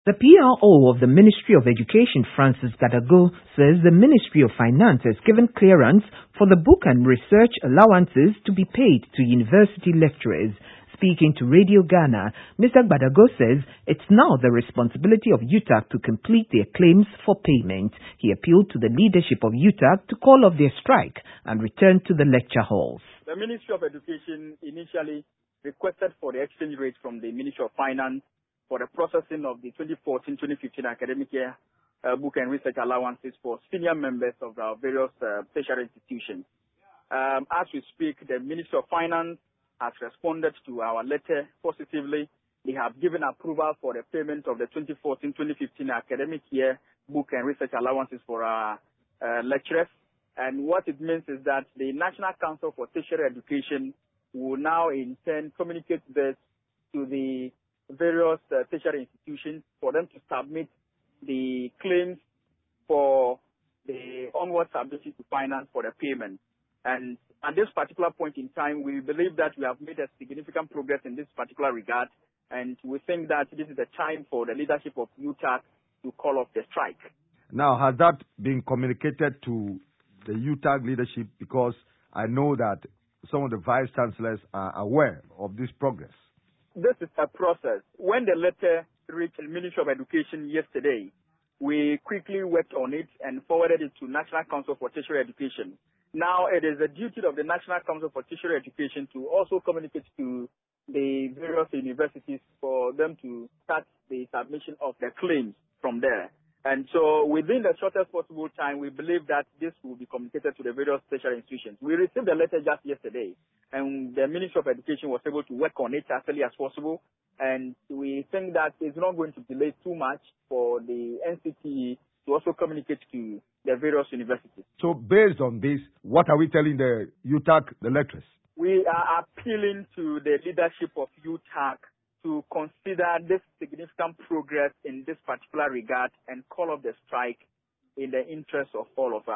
The PRO of the Ministry of Education, Francis Gbadago, says the Ministry of Finance has given clearance for the book and research allowances to be paid to university lecturers. Speaking to Radio Ghana, Mr. Gbadago says it's now the responsibility of UTAG to complete their claims for payment. He appealed to the leadership of UTAG to call off their strike and return to the lecture halls. The Ministry of Education initially requested for the exchange rate from the Ministry of Finance for the processing of the 2014-2015 academic year book and research allowances for senior members of our various tertiary institutions. As we speak, the Ministry of Finance has responded to our letter positively. They have given approval for the payment of the 2014-2015 academic year book and research allowances for our lecturers. And what it means is that the National Council for Tertiary Education will now in turn communicate this to the various tertiary institutions for them to submit the claims for the onward submission to finance for the payment. And at this particular point in time, we believe that we have made a significant progress in this particular regard, and we think that this is the time for the leadership of UTAG to call off the strike. Now, has that been communicated to the UTAG leadership? Because I know that some of the vice chancellors are aware of this progress. This is a process. When the letter reached the Ministry of Education yesterday, we quickly worked on it and forwarded it to National Council for Tertiary Education. Now it is the duty of the National Council for Tertiary Education to also communicate to the various universities for them to start the submission of their claims from there. And so within the shortest possible time, we believe that this will be communicated to the various tertiary institutions. We received the letter just yesterday, and the Ministry of Education was able to work on it as early as possible. And we think that it's not going to delay too much for the NCTE to also communicate to the various universities. So based on this, what are we telling the UTAG, the lecturers? We are appealing to the leadership of UTAG to consider this significant progress in this particular regard and call off the strike in the interest of all of us.